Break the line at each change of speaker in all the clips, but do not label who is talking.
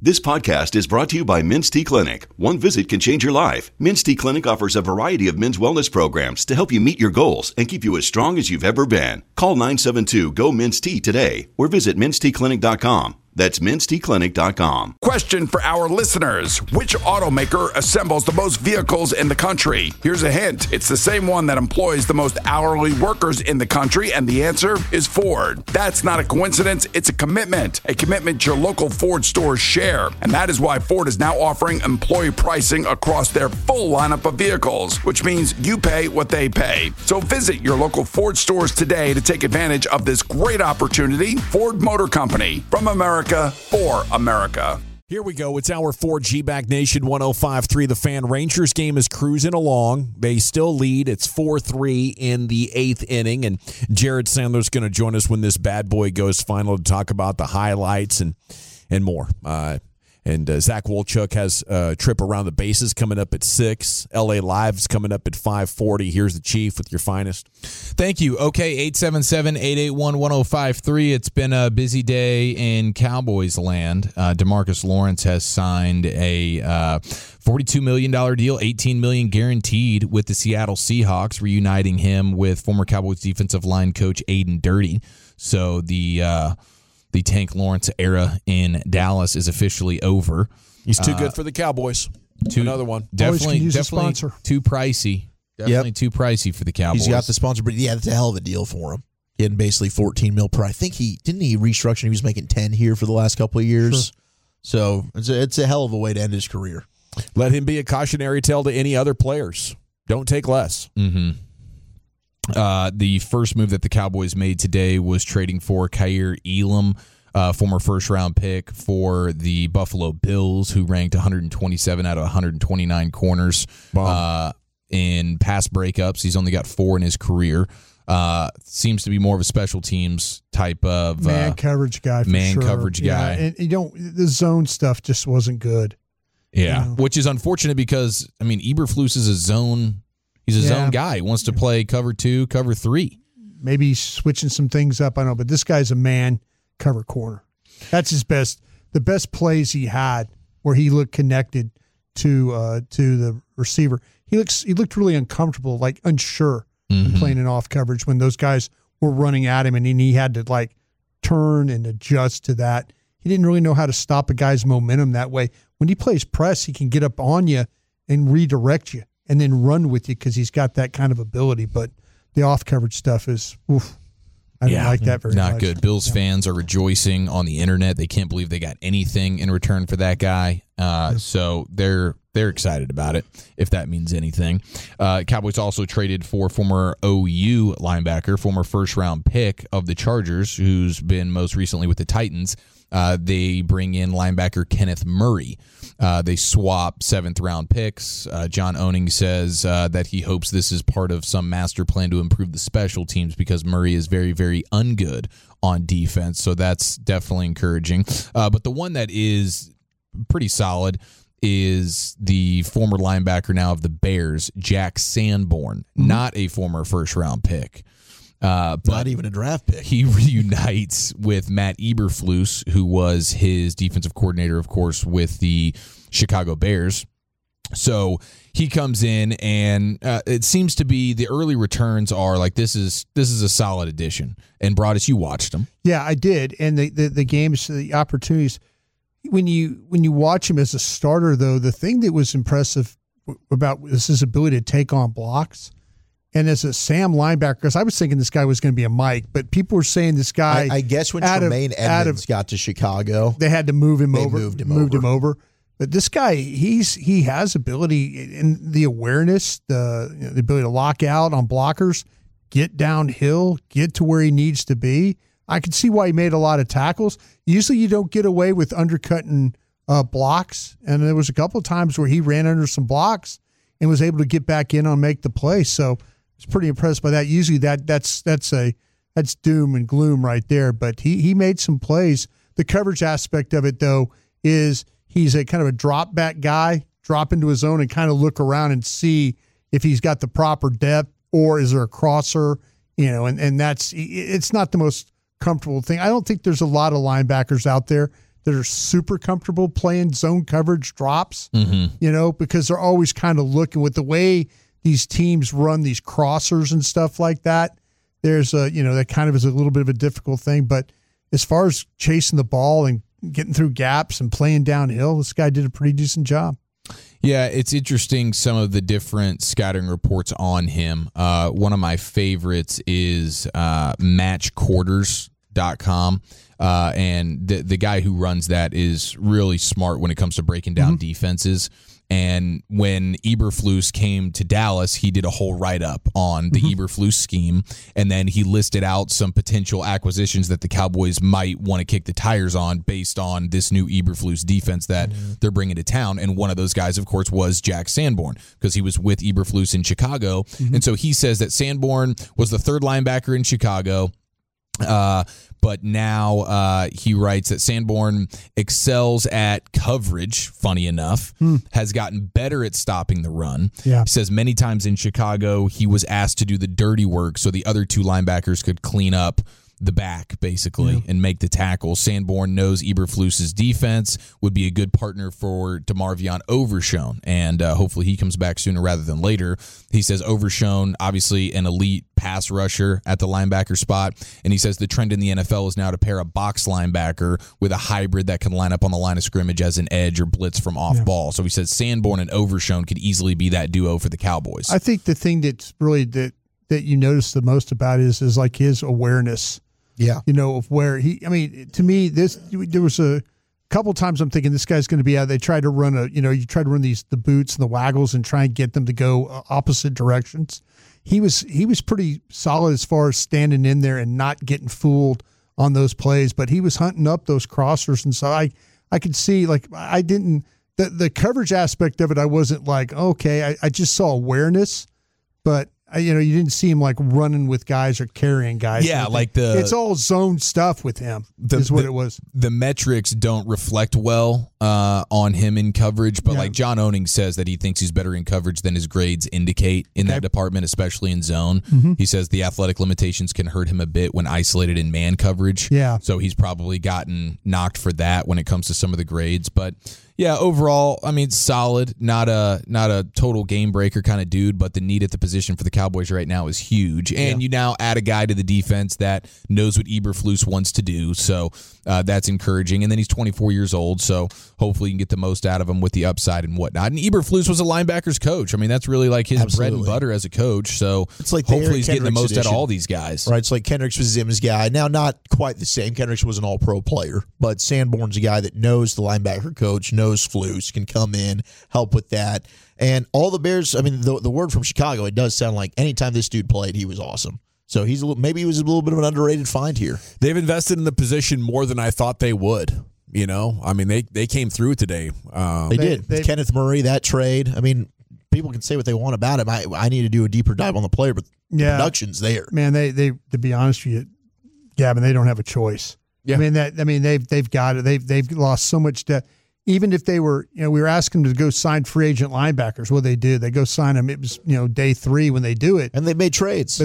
This podcast is brought to you by Men's T Clinic. One visit can change your life. Men's T Clinic offers a variety of men's wellness programs to help you meet your goals and keep you as strong as you've ever been. Call 972-GO-MEN'S-T today or visit menstclinic.com. That's menstclinic.com.
Question for our listeners. Which automaker assembles the most vehicles in the country? Here's a hint. It's the same one that employs the most hourly workers in the country, and the answer is Ford. That's not a coincidence. It's a commitment your local Ford stores share. And that is why Ford is now offering employee pricing across their full lineup of vehicles, which means you pay what they pay. So visit your local Ford stores today to take advantage of this great opportunity. Ford Motor Company, from America for America.
Here we go. It's our 4G Back Nation 105.3 The Fan. Rangers game is cruising along. They still lead. It's 4-3 in the 8th inning, and Jared Sandler's going to join us when this bad boy goes final to talk about the highlights and more. And Zach Wolchuk has a trip around the bases coming up at 6. LA Live's coming up at 5:40. Here's the Chief with your finest.
Thank you. Okay, 877-881-1053. It's been a busy day in Cowboys land. DeMarcus Lawrence has signed a $42 million deal, $18 million guaranteed with the Seattle Seahawks, reuniting him with former Cowboys defensive line coach Aiden Dirty. So the Tank Lawrence era in Dallas is officially over.
He's too good for the Cowboys. Another one.
Definitely
sponsor.
Too pricey. Definitely too pricey for the Cowboys.
He's got the sponsor, but yeah, that's a hell of a deal for him. Getting basically $14 million per. I think he restructure. He was making 10 here for the last couple of years. Sure. So it's a hell of a way to end his career.
Let him be a cautionary tale to any other players. Don't take less.
Mm-hmm. The first move that the Cowboys made today was trading for Kaiir Elam, former first-round pick for the Buffalo Bills, who ranked 127 out of 129 corners in pass breakups. He's only got 4 in his career. Seems to be more of a special teams type of
man coverage guy.
Coverage guy.
And the zone stuff just wasn't good.
Yeah, which is unfortunate because Eberflus is a zone. He's a zone guy. He wants to play cover 2, cover 3.
Maybe he's switching some things up. I don't know, but this guy's a man cover corner. That's his best. The best plays he had where he looked connected to the receiver. He looked really uncomfortable, like unsure in playing in off coverage when those guys were running at him, and he had to turn and adjust to that. He didn't really know how to stop a guy's momentum that way. When he plays press, he can get up on you and redirect you and then run with you because he's got that kind of ability. But the off-coverage stuff is, I don't like that very much.
Not good. Bills fans are rejoicing on the internet. They can't believe they got anything in return for that guy. So they're excited about it, if that means anything. Cowboys also traded for former OU linebacker, former first-round pick of the Chargers, who's been most recently with the Titans. They bring in linebacker Kenneth Murray. They swap 7th-round picks. John Owning says that he hopes this is part of some master plan to improve the special teams because Murray is very, very ungood on defense. So that's definitely encouraging. But the one that is pretty solid is the former linebacker now of the Bears, Jack Sanborn, not a former first-round pick.
Not even a draft pick.
He reunites with Matt Eberflus, who was his defensive coordinator, of course, with the Chicago Bears. So he comes in, and it seems to be the early returns are like this is a solid addition. And Broadus, you watched him.
Yeah, I did. And the games, the opportunities. When you watch him as a starter, though, the thing that was impressive about his ability to take on blocks. And as a Sam linebacker, because I was thinking this guy was going to be a Mike, but people were saying this guy.
I guess when Tremaine Edmonds got to Chicago,
they had to move him over.
Moved him over.
But this guy, he has ability and the awareness, the ability to lock out on blockers, get downhill, get to where he needs to be. I can see why he made a lot of tackles. Usually, you don't get away with undercutting blocks, and there was a couple of times where he ran under some blocks and was able to get back in and make the play. So. I was pretty impressed by that. Usually that's doom and gloom right there. But he made some plays. The coverage aspect of it, though, is he's a kind of a drop back guy, drop into his zone and kind of look around and see if he's got the proper depth or is there a crosser, and it's not the most comfortable thing. I don't think there's a lot of linebackers out there that are super comfortable playing zone coverage drops, because they're always kind of looking with the way these teams run these crossers and stuff like that. There's that kind of is a little bit of a difficult thing. But as far as chasing the ball and getting through gaps and playing downhill, this guy did a pretty decent job.
Yeah, it's interesting, some of the different scouting reports on him. One of my favorites is matchquarters.com. And the guy who runs that is really smart when it comes to breaking down defenses. And when Eberflus came to Dallas, he did a whole write-up on the Eberflus scheme, and then he listed out some potential acquisitions that the Cowboys might want to kick the tires on based on this new Eberflus defense that they're bringing to town. And one of those guys, of course, was Jack Sanborn, because he was with Eberflus in Chicago. And so he says that Sanborn was the third linebacker in Chicago. But now he writes that Sanborn excels at coverage, funny enough, has gotten better at stopping the run.
Yeah.
He says many times in Chicago he was asked to do the dirty work so the other two linebackers could clean up the back, basically, and make the tackle. Sanborn knows Eberflus's defense, would be a good partner for DeMarvion Overshown, and hopefully he comes back sooner rather than later. He says Overshown, obviously an elite pass rusher at the linebacker spot, and he says the trend in the NFL is now to pair a box linebacker with a hybrid that can line up on the line of scrimmage as an edge or blitz from off ball. So he says Sanborn and Overshown could easily be that duo for the Cowboys.
I think the thing that's really that you notice the most about is like his awareness.
Yeah.
Of where to me, there was a couple times I'm thinking this guy's going to be out. They tried to run you try to run the boots and the waggles and try and get them to go opposite directions. He was pretty solid as far as standing in there and not getting fooled on those plays, but he was hunting up those crossers. And so I could see, like, I didn't, the coverage aspect of it, I wasn't like, okay, I just saw awareness, but you didn't see him like running with guys or carrying guys.
Yeah,
it's all zone stuff with him. Is what it was.
The metrics don't reflect well on him in coverage, but like John Owning says that he thinks he's better in coverage than his grades indicate in that department, especially in zone. He says the athletic limitations can hurt him a bit when isolated in man coverage.
Yeah,
so he's probably gotten knocked for that when it comes to some of the grades, but. Yeah, overall, I mean, solid. Not a total game breaker kind of dude, but the need at the position for the Cowboys right now is huge. And you now add a guy to the defense that knows what Eberflus wants to do, so that's encouraging. And then he's 24 years old, so hopefully you can get the most out of him with the upside and whatnot. And Eberflus was a linebackers coach. I mean, that's really like his bread and butter as a coach. So
it's like
hopefully he's getting the most out of all these guys.
Right, it's like Kendricks was Zim's guy. Now, not quite the same. Kendricks was an all-pro player, but Sanborn's a guy that knows the linebacker coach, knows Flus, can come in, help with that. And all the Bears, I mean, the word from Chicago, it does sound like anytime this dude played, he was awesome. So maybe he was a little bit of an underrated find here.
They've invested in the position more than I thought they would. I mean, they came through today.
They did. Kenneth Murray, that trade. I mean, people can say what they want about him. I need to do a deeper dive on the player, but the production's there.
Man, they to be honest with you, Gavin, they don't have a choice. Yeah. They've got it. They've lost so much depth. Even if they were, we were asking them to go sign free agent linebackers. What they did, they go sign them. It was, day 3 when they do it.
And they made trades.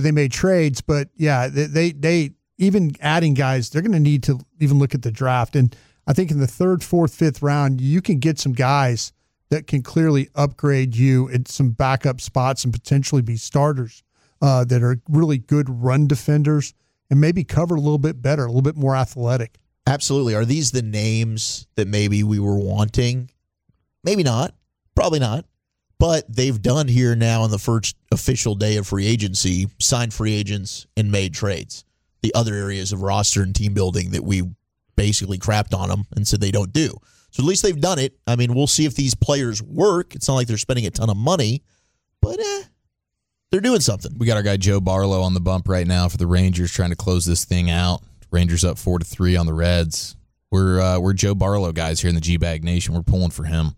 But yeah, they even adding guys, they're going to need to even look at the draft. And I think in the 3rd, 4th, 5th round, you can get some guys that can clearly upgrade you at some backup spots and potentially be starters that are really good run defenders and maybe cover a little bit better, a little bit more athletic.
Absolutely. Are these the names that maybe we were wanting? Maybe not. Probably not. But they've done here now on the first official day of free agency, signed free agents and made trades. The other areas of roster and team building that we basically crapped on them and said they don't do. So at least they've done it. I mean, we'll see if these players work. It's not like they're spending a ton of money, but they're doing something.
We got our guy Joe Barlow on the bump right now for the Rangers trying to close this thing out. Rangers up 4-3 on the Reds. We're Joe Barlow guys here in the G-Bag Nation. We're pulling for him.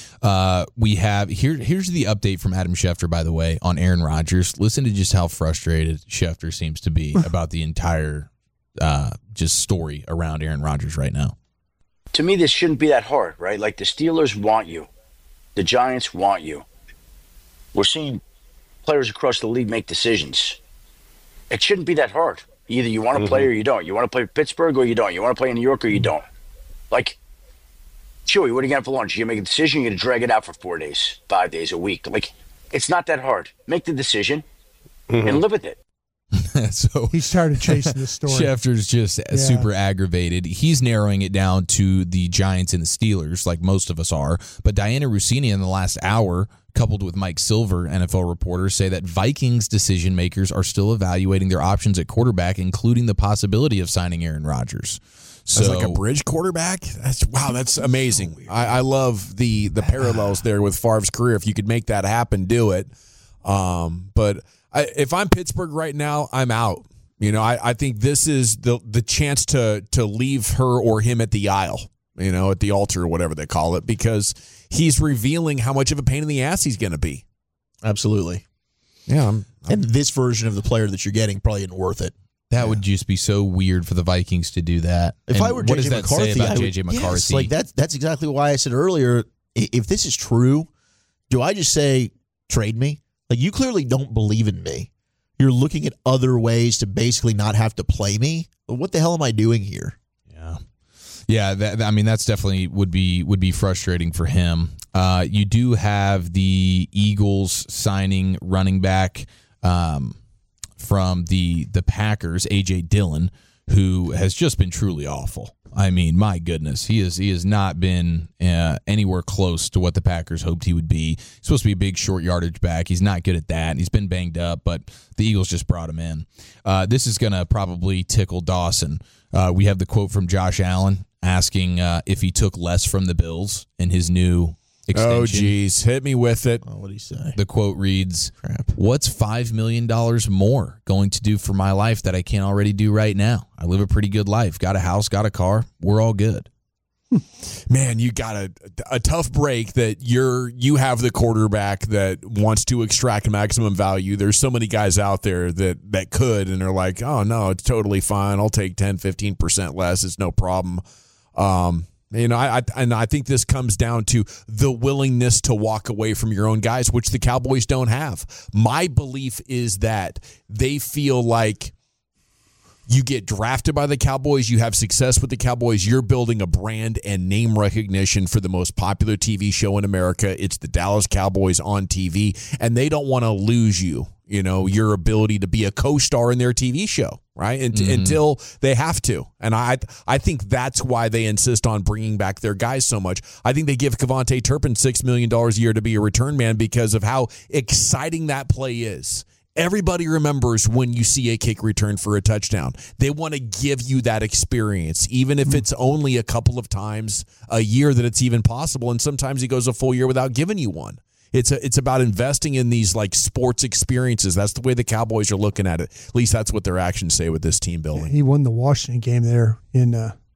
We have here's the update from Adam Schefter, by the way, on Aaron Rodgers. Listen to just how frustrated Schefter seems to be about the entire just story around Aaron Rodgers right now.
To me, this shouldn't be that hard, right? Like, the Steelers want you. The Giants want you. We're seeing players across the league make decisions. It shouldn't be that hard. Either you want to play or you don't. You want to play for Pittsburgh or you don't. You want to play in New York or you don't. Like, Chewy, what are you going to have for lunch? You're going to make a decision, you're going to drag it out for 4 days, 5 days, a week. Like, it's not that hard. Make the decision and live with it.
So
he started chasing the story.
Schefter's just super aggravated. He's narrowing it down to the Giants and the Steelers, like most of us are. But Diana Rossini in the last hour, coupled with Mike Silver, NFL reporters, say that Vikings decision makers are still evaluating their options at quarterback, including the possibility of signing Aaron Rodgers.
So like a bridge quarterback? That's amazing. So I love the parallels there with Favre's career. If you could make that happen, do it. But if I'm Pittsburgh right now, I'm out. I think this is the chance to leave her or him at the aisle, at the altar or whatever they call it, because he's revealing how much of a pain in the ass he's going to be.
Absolutely.
Yeah.
And this version of the player that you're getting probably isn't worth it.
That would just be so weird for the Vikings to do that.
If I were
what
J.J.
does that
McCarthy,
say about J.J. McCarthy?
Yes, like that's exactly why I said earlier, if this is true, do I just say, trade me? Like, you clearly don't believe in me. You're looking at other ways to basically not have to play me. What the hell am I doing here?
Yeah. That's definitely would be frustrating for him. You do have the Eagles signing running back from the Packers, A.J. Dillon, who has just been truly awful. I mean, my goodness, he has not been anywhere close to what the Packers hoped he would be. He's supposed to be a big short yardage back. He's not good at that. He's been banged up, but the Eagles just brought him in. This is going to probably tickle Dawson. We have the quote from Josh Allen asking if he took less from the Bills in his new extension.
Oh, geez. Hit me with it.
Oh, what did he say?
The quote reads,
Crap.
"What's $5 million more going to do for my life that I can't already do right now? I live a pretty good life. Got a house, got a car. We're all good."
Man, you got a tough break that you have the quarterback that wants to extract maximum value. There's so many guys out there that could, and they're like, oh, no, it's totally fine. I'll take 10, 15% less. It's no problem. I think this comes down to the willingness to walk away from your own guys, which the Cowboys don't have. My belief is that they feel like you get drafted by the Cowboys, you have success with the Cowboys, you're building a brand and name recognition for the most popular TV show in America. It's the Dallas Cowboys on TV, and they don't want to lose you, your ability to be a co-star in their TV show, right? Until they have to. And I think that's why they insist on bringing back their guys so much. I think they give Kevontae Turpin $6 million a year to be a return man because of how exciting that play is. Everybody remembers when you see a kick return for a touchdown. They want to give you that experience, even if it's only a couple of times a year that it's even possible. And sometimes he goes a full year without giving you one. It's about investing in these like sports experiences. That's the way the Cowboys are looking at it. At least that's what their actions say with this team building.
He won the Washington game there in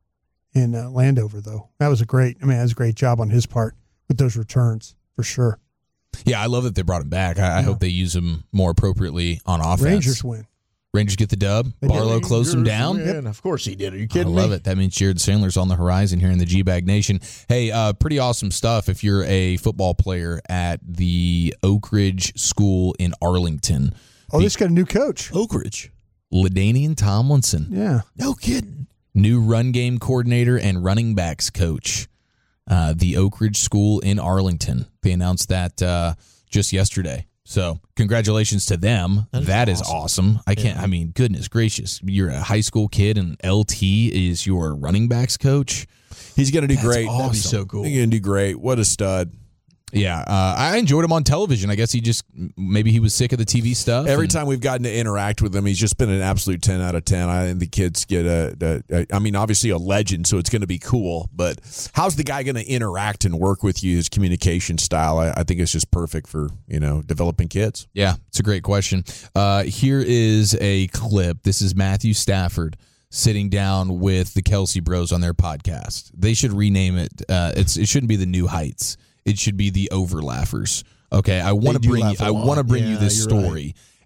Landover, though. That was a great job on his part with those returns for sure.
Yeah, I love that they brought him back. I hope they use him more appropriately on offense.
Rangers win.
Rangers get the dub. Barlow closed him down.
And of course he did. Are you kidding
me? I love
me?
it. That means Jared Sandler's on the horizon here in the G-Bag Nation. Hey, pretty awesome stuff if you're a football player at the Oak Ridge School in Arlington.
Oh, this got a new coach.
Oak Ridge.
LaDainian Tomlinson.
Yeah.
No kidding.
New run game coordinator and running backs coach. The Oak Ridge School in Arlington. They announced that just yesterday. So congratulations to them. That is awesome. Goodness gracious. You're a high school kid and LT is your running backs coach.
He's going to do great.
Awesome. That'd be so cool.
He's going to do great. What a stud.
Yeah, I enjoyed him on television. I guess maybe he was sick of the TV stuff.
Every time we've gotten to interact with him, he's just been an absolute 10 out of 10. And the kids get obviously a legend, so it's going to be cool. But how's the guy going to interact and work with you? His communication style, I think it's just perfect for, developing kids.
Yeah, it's a great question. Here is a clip. This is Matthew Stafford sitting down with the Kelsey Bros on their podcast. They should rename it. It shouldn't be the New Heights. It should be the Overlaffers. Okay, I want to bring you this story,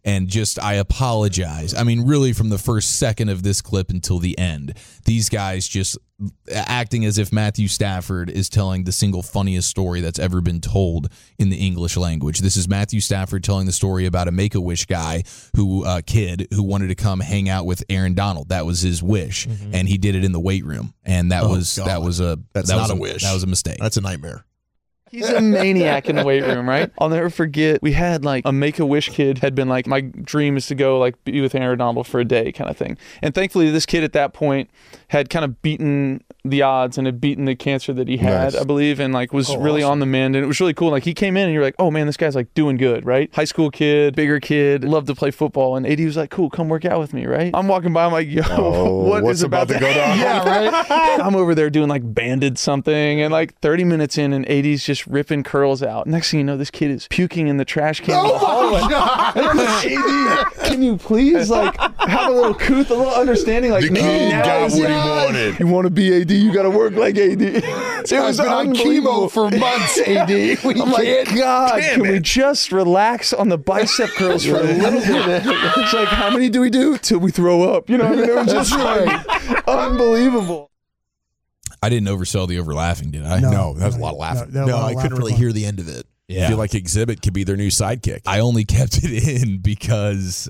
And just, I apologize. I mean, really, from the first second of this clip until the end, these guys just acting as if Matthew Stafford is telling the single funniest story that's ever been told in the English language. This is Matthew Stafford telling the story about a Make-A-Wish guy kid who wanted to come hang out with Aaron Donald. That was his wish, and he did it in the weight room. And that was a wish. That was a mistake.
That's a nightmare.
He's a maniac in the weight room, right? I'll never forget, we had like a Make-A-Wish kid had been like, my dream is to go like be with Aaron Donald for a day kind of thing. And thankfully this kid at that point had kind of beaten the odds and had beaten the cancer that he had, I believe, and like was really awesome on the mend. And it was really cool. Like he came in and you're like, oh man, this guy's like doing good, right? High school kid, bigger kid, loved to play football. And AD was like, cool, come work out with me, right? I'm walking by, I'm like, yo, what's about to go down? Yeah, right? I'm over there doing like banded something, and like 30 minutes in and AD's just ripping curls out. Next thing you know, this kid is puking in the trash can in the hallway. And I'm like, AD, can you please like have a little couth, a little understanding? Like,
the kid got what he wanted.
You want to be AD, you got to work like AD. It was
been on chemo for months, AD.
I'm like, God, can we just relax on the bicep curls for a little bit? It's like, how many do we do till we throw up? You know what I mean? It was just like unbelievable.
I didn't oversell the overlaughing, did I?
No, that was a lot of laughing.
No, I couldn't really hear the end of it.
I feel like Exhibit could be their new sidekick.
I only kept it in because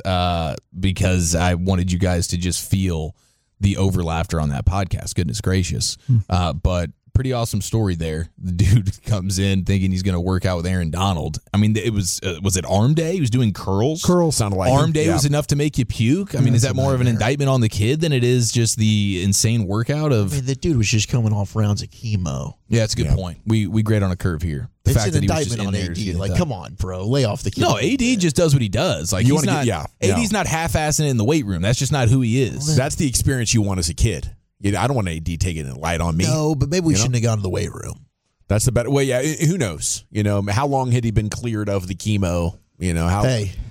I wanted you guys to just feel the overlaughter on that podcast. Goodness gracious. But pretty awesome story there. The dude comes in thinking he's going to work out with Aaron Donald. I mean, it was it arm day? He was doing curls?
Curls.
Sounded like
arm day was enough to make you puke? I mean, is that more of an indictment on the kid than it is just the insane workout of...
I mean, the dude was just coming off rounds of chemo.
Yeah, that's a good point. We grade on a curve here. The
it's
fact
an
that he was
indictment
just
on
in
AD. Like, come on, bro. Lay off the kid.
No, AD just does what he does. Like,
You
he's
wanna
not,
get-
AD's not half-assing it in the weight room. That's just not who he is.
That's the experience you want as a kid. I don't want AD taking it light on me.
No, but maybe we shouldn't have gone to the weight room.
That's the better. Well, yeah. Who knows? How long had he been cleared of the chemo? How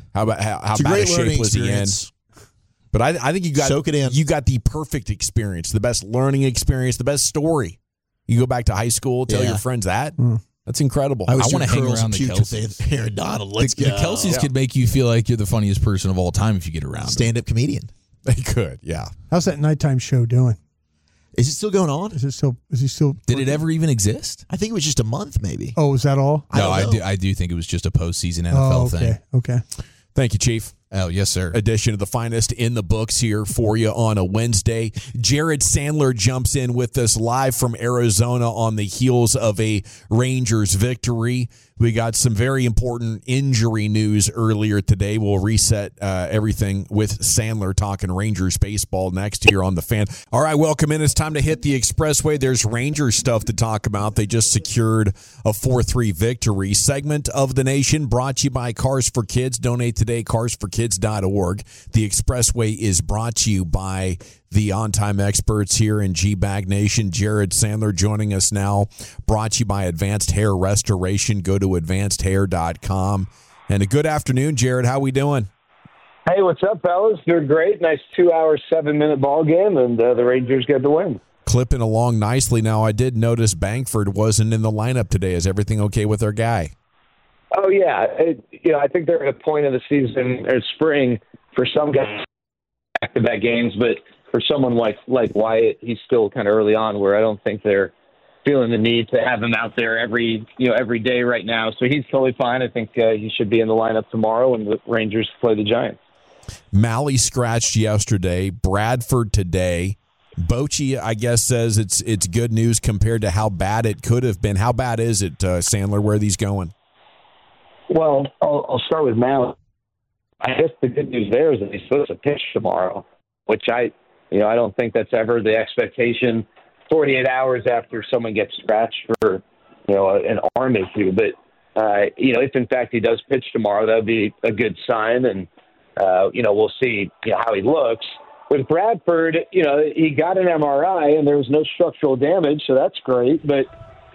It's a
bad
great
a shape
learning
was he in?
experience.
But I think you got
Soak it in.
You got the perfect experience, the best learning experience, the best story. You go back to high school, tell your friends that. That's incredible.
I
want to hang
curls
around
and
the
puked
Kelceys.
with Aaron Donald. Let's go.
The Kelceys could make you feel like you're the funniest person of all time if you get around them.
Stand-up comedian.
They could, yeah.
How's that nighttime show doing?
Is it still going on?
Is he still?
Did it ever even exist?
I think it was just a month, maybe.
Oh, is that all?
No, I do think it was just a postseason NFL thing.
Okay.
Thank you, Chief.
Oh, yes, sir.
Edition of the finest in the books here for you on a Wednesday. Jared Sandler jumps in with us live from Arizona on the heels of a Rangers victory. We got some very important injury news earlier today. We'll reset everything with Sandler talking Rangers baseball next here on The Fan. All right, welcome in. It's time to hit the expressway. There's Rangers stuff to talk about. They just secured a 4-3 victory. Segment of the Nation brought to you by Cars for Kids. Donate today, carsforkids.org. The expressway is brought to you by the on-time experts here in G-Bag Nation. Jared Sandler joining us now, brought to you by Advanced Hair Restoration. Go to advancedhair.com. And a good afternoon, Jared. How we doing?
Hey, what's up, fellas? Doing great. Nice 2-hour, 7-minute ball game, and the Rangers get the win.
Clipping along nicely. Now, I did notice Bangford wasn't in the lineup today. Is everything okay with our guy?
Oh, yeah. I think they're at a point of the season or spring for some guys back-to-back games, but for someone like Wyatt, he's still kind of early on where I don't think they're feeling the need to have him out there every day right now. So he's totally fine. I think he should be in the lineup tomorrow when the Rangers play the Giants.
Malley scratched yesterday. Bradford today. Bochy, I guess, says it's good news compared to how bad it could have been. How bad is it, Sandler? Where are these going?
Well, I'll start with Malley. I guess the good news there is that he's supposed to pitch tomorrow, which I don't think that's ever the expectation 48 hours after someone gets scratched for, an arm issue. But, if in fact he does pitch tomorrow, that would be a good sign. And, we'll see how he looks. With Bradford, he got an MRI and there was no structural damage, so that's great. But,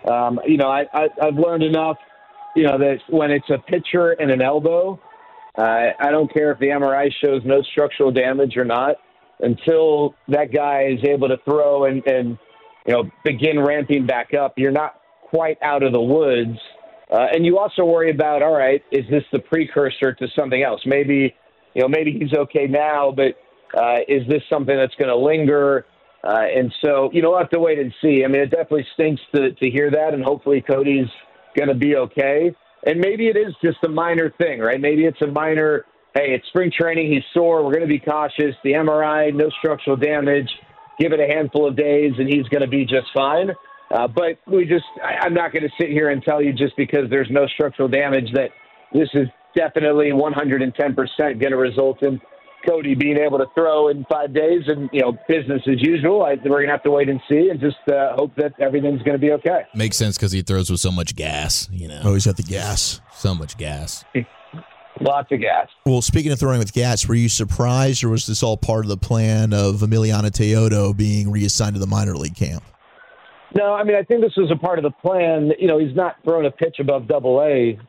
I've learned enough, that when it's a pitcher and an elbow, I don't care if the MRI shows no structural damage or not. Until that guy is able to throw and begin ramping back up, you're not quite out of the woods. And you also worry about, all right, is this the precursor to something else? Maybe maybe he's okay now, but is this something that's going to linger? And so, we'll have to wait and see. I mean, it definitely stinks to hear that, and hopefully Cody's going to be okay. And maybe it is just a minor thing, right? Maybe it's a minor, hey, it's spring training, he's sore, we're going to be cautious. The MRI, no structural damage. Give it a handful of days, and he's going to be just fine. But I'm not going to sit here and tell you just because there's no structural damage that this is definitely 110% going to result in Cody being able to throw in 5 days and, business as usual. We're going to have to wait and see and just hope that everything's going to be okay.
Makes sense because he throws with so much gas,
Oh, he's got the gas.
So much gas.
Lots of gas.
Well, speaking of throwing with gas, were you surprised or was this all part of the plan of Emiliano Teodo being reassigned to the minor league camp?
No, I mean, I think this was a part of the plan. He's not throwing a pitch above Double-A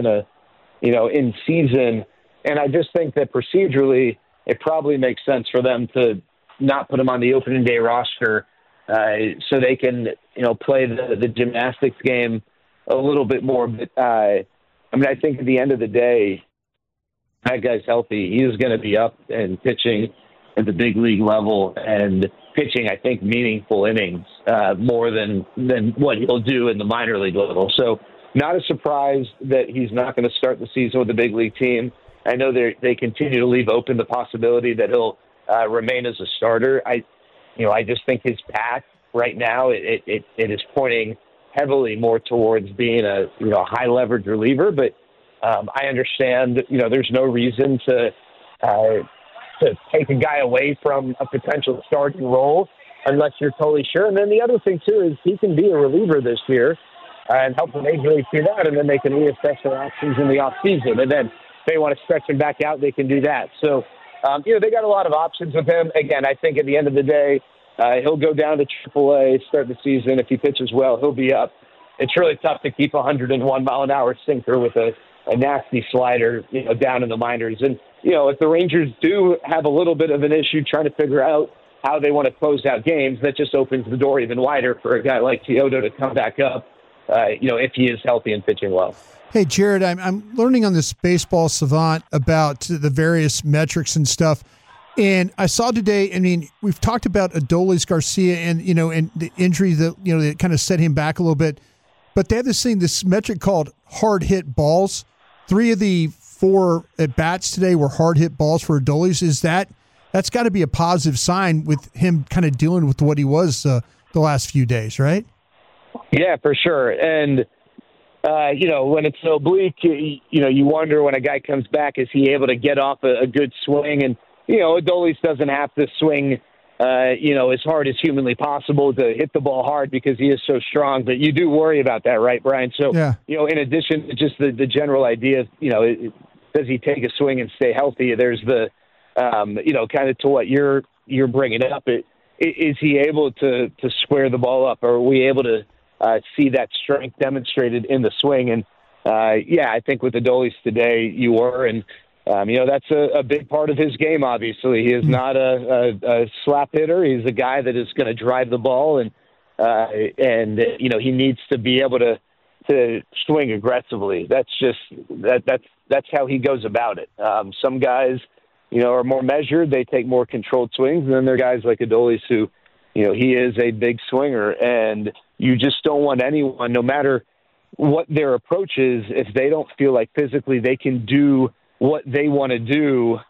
in season. And I just think that procedurally, it probably makes sense for them to not put him on the opening day roster so they can, play the gymnastics game a little bit more. But, I think at the end of the day, that guy's healthy. He is going to be up and pitching at the big league level and pitching, I think, meaningful innings more than what he'll do in the minor league level. So not a surprise that he's not going to start the season with the big league team. I know they continue to leave open the possibility that he'll remain as a starter. I just think his path right now, it is pointing heavily more towards being a high leverage reliever. But I understand there's no reason to take a guy away from a potential starting role unless you're totally sure. And then the other thing too is he can be a reliever this year and help the major league see that, and then they can reassess their options in the off season. And then they want to stretch him back out, they can do that. So, they got a lot of options with him. Again, I think at the end of the day, he'll go down to AAA, start the season. If he pitches well, he'll be up. It's really tough to keep a 101-mile-an-hour sinker with a nasty slider, down in the minors. And, if the Rangers do have a little bit of an issue trying to figure out how they want to close out games, that just opens the door even wider for a guy like Teodo to come back up, if he is healthy and pitching well.
Hey, Jared, I'm learning on this Baseball Savant about the various metrics and stuff. And I saw today, we've talked about Adolis Garcia and the injury that kind of set him back a little bit. But they have this metric called hard hit balls. 3 of the 4 at bats today were hard hit balls for Adolis. That's got to be a positive sign with him kind of dealing with what he was the last few days, right?
Yeah, for sure. And when it's so bleak, you wonder when a guy comes back, is he able to get off a good swing? And, Adolis doesn't have to swing, as hard as humanly possible to hit the ball hard because he is so strong. But you do worry about that, right, Brian? So,
yeah.
In addition to just the general idea of, does he take a swing and stay healthy? There's the, kind of to what you're bringing up. Is he able to square the ball up? Are we able to see that strength demonstrated in the swing? And, I think with Adolis today, you were. And, that's a big part of his game, obviously. He is not a slap hitter. He's a guy that is going to drive the ball. And he needs to be able to swing aggressively. That's just that's how he goes about it. Some guys, are more measured. They take more controlled swings. And then there are guys like Adolis who, he is a big swinger. And you just don't want anyone, no matter what their approach is, if they don't feel like physically they can do what they want to do,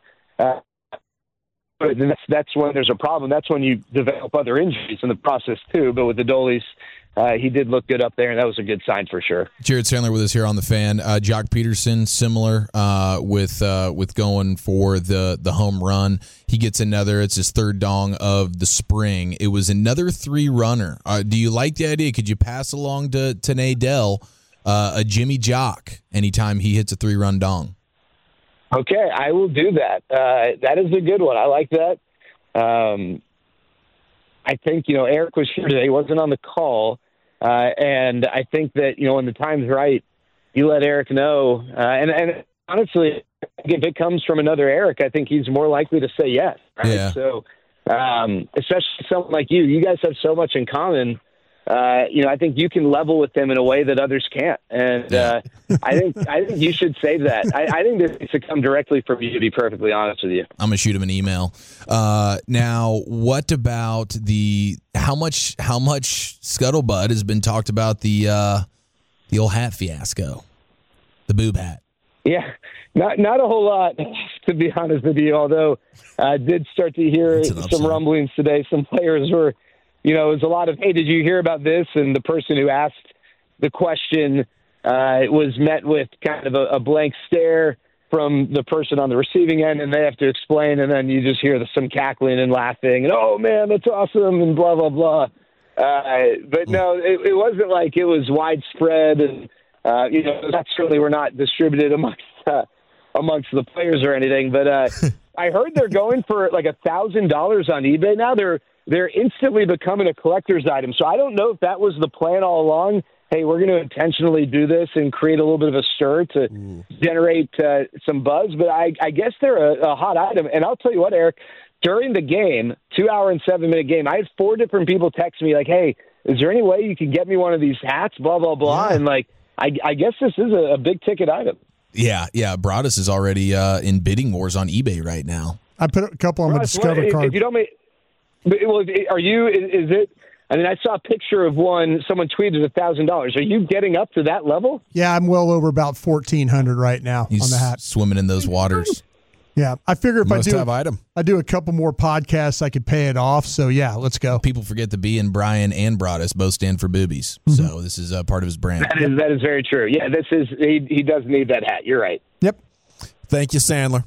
that's when there's a problem. That's when you develop other injuries in the process too. But with Adolis, he did look good up there, and that was a good sign for sure.
Jared Sandler with us here on The Fan. Jock Peterson, similar with going for the home run. He gets another. It's his 3rd dong of the spring. It was another 3-runner. Do you like the idea? Could you pass along to Nadell a Jimmy Jock anytime he hits a 3-run dong?
Okay, I will do that. That is a good one. I like that. I think, Eric was here today. He wasn't on the call. And I think that, when the time's right, you let Eric know. And honestly, if it comes from another Eric, I think he's more likely to say yes. Right?
Yeah.
So, especially someone like you guys have so much in common I think you can level with them in a way that others can't. And I think you should save that. I think this needs to come directly from you, to be perfectly honest with you.
I'm gonna shoot him an email. Now, what about how much scuttlebutt has been talked about the old hat fiasco, the boob hat?
Yeah, not a whole lot, to be honest with you. Although I did start to hear some rumblings today. Some players were. It was a lot of, hey, did you hear about this? And the person who asked the question was met with kind of a blank stare from the person on the receiving end, and they have to explain, and then you just hear some cackling and laughing, and, oh, man, that's awesome, and blah, blah, blah. But no, it wasn't like it was widespread, and, that certainly were not distributed amongst the players or anything. But I heard they're going for like $1,000 on eBay now. They're instantly becoming a collector's item. So I don't know if that was the plan all along. Hey, we're going to intentionally do this and create a little bit of a stir to generate some buzz. But I guess they're a hot item. And I'll tell you what, Eric, during the game, 2 hour and 7 minute game, I had 4 different people text me like, hey, is there any way you can get me one of these hats, blah, blah, blah. Yeah. And like, I guess this is a big ticket item.
Yeah. Broadus is already in bidding wars on eBay right now.
I put a couple on my Discover card.
If you don't make, are you? Is it? I mean, I saw a picture of one. Someone tweeted $1,000. Are you getting up to that level?
Yeah, I'm well over about 1,400 right now on the hat.
Swimming in those waters.
Yeah, I figure if I do a couple more podcasts, I could pay it off. So yeah, let's go.
People forget the B in Brian and Broadus both stand for boobies. Mm-hmm. So this is part of his brand.
That is very true. Yeah, this is he does need that hat. You're right.
Yep. Thank you, Sandler.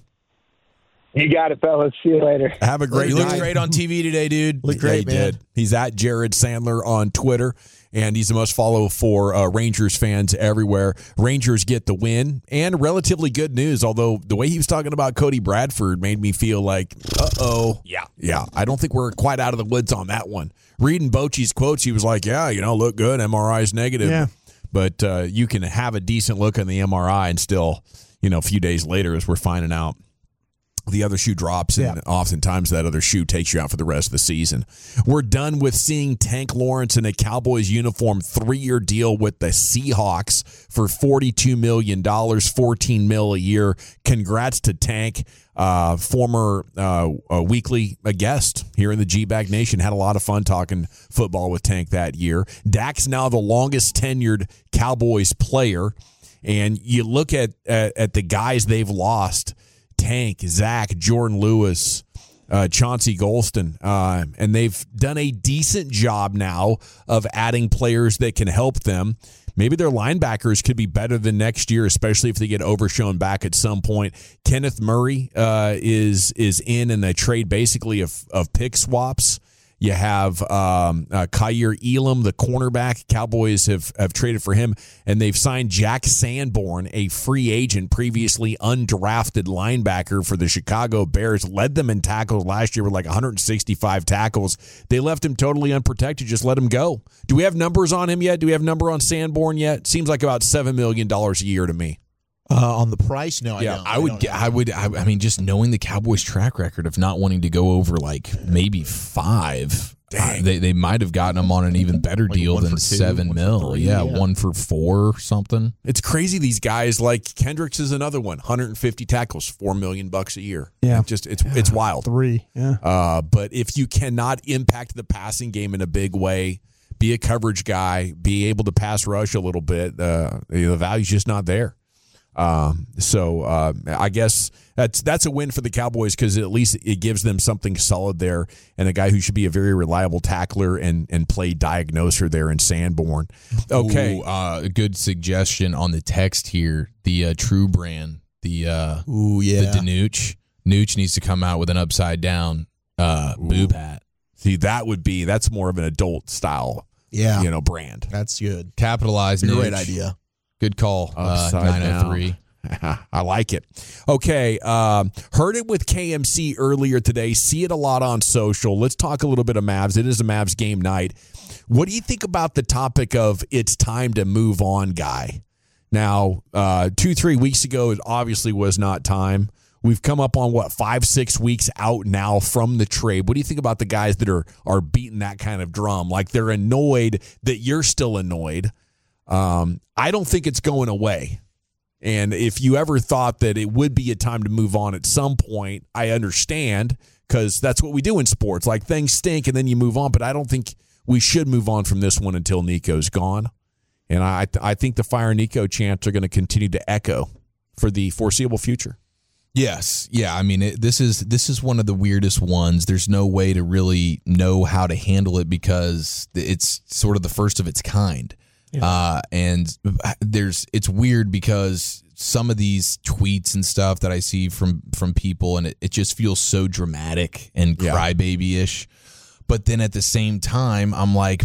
You got it, fellas. See you later.
Have a great night.
You looked great on TV today, dude.
Look great, man.
Did. He's at Jared Sandler on Twitter, and he's the most followed for Rangers fans everywhere. Rangers get the win, and relatively good news, although the way he was talking about Cody Bradford made me feel like, uh-oh. Yeah. I don't think we're quite out of the woods on that one. Reading Bochy's quotes, he was like, look good. MRI's negative. Yeah. But you can have a decent look on the MRI and still, a few days later, as we're finding out, the other shoe drops, and oftentimes that other shoe takes you out for the rest of the season. We're done with seeing Tank Lawrence in a Cowboys uniform, 3-year deal with the Seahawks for $42 million, $14 million a year. Congrats to Tank, former weekly guest here in the G-Bag Nation. Had a lot of fun talking football with Tank that year. Dak's now the longest tenured Cowboys player, and you look at the guys they've lost. Tank, Zach, Jordan Lewis, Chauncey Golston, and they've done a decent job now of adding players that can help them. Maybe their linebackers could be better than next year, especially if they get Overshown back at some point. Kenneth Murray is in a trade basically of pick swaps. You have Kyer Elam, the cornerback. Cowboys have traded for him, and they've signed Jack Sanborn, a free agent, previously undrafted linebacker for the Chicago Bears. Led them in tackles last year with like 165 tackles. They left him totally unprotected, just let him go. Do we have numbers on him yet? Do we have number on Sanborn yet? Seems like about $7 million a year to me.
On the price, no,
I don't. I mean, just knowing the Cowboys' track record of not wanting to go over like maybe 5. They might have gotten him on an even better deal than $7 million. Yeah, 1 for 4 or something.
It's crazy. These guys, like Kendricks is another one, 150 tackles, $4 million a year.
Yeah,
it's wild.
3. Yeah.
But if you cannot impact the passing game in a big way, be a coverage guy, be able to pass rush a little bit, the value's just not there. So I guess that's a win for the Cowboys because at least it gives them something solid there and a guy who should be a very reliable tackler and play diagnoser there in Sanborn. Okay.
A good suggestion on the text here. The True brand, the Danucci. Nooch needs to come out with an upside down boob hat.
See, that's more of an adult style brand.
That's good.
Capitalize.
Great idea.
Good call, 903.
I like it. Okay, heard it with KMC earlier today. See it a lot on social. Let's talk a little bit of Mavs. It is a Mavs game night. What do you think about the topic of it's time to move on, guy? Now, 2-3 weeks ago, it obviously was not time. We've come up on, 5-6 weeks out now from the trade. What do you think about the guys that are beating that kind of drum? Like, they're annoyed that you're still annoyed. I don't think it's going away. And if you ever thought that it would be a time to move on at some point, I understand, because that's what we do in sports. Like, things stink and then you move on. But I don't think we should move on from this one until Nico's gone. And I think the Fire Nico chants are going to continue to echo for the foreseeable future.
Yes. Yeah. I mean, this is one of the weirdest ones. There's no way to really know how to handle it because it's sort of the first of its kind. Yeah. And it's weird because some of these tweets and stuff that I see from people, and it just feels so dramatic and crybaby-ish. But then at the same time, I'm like,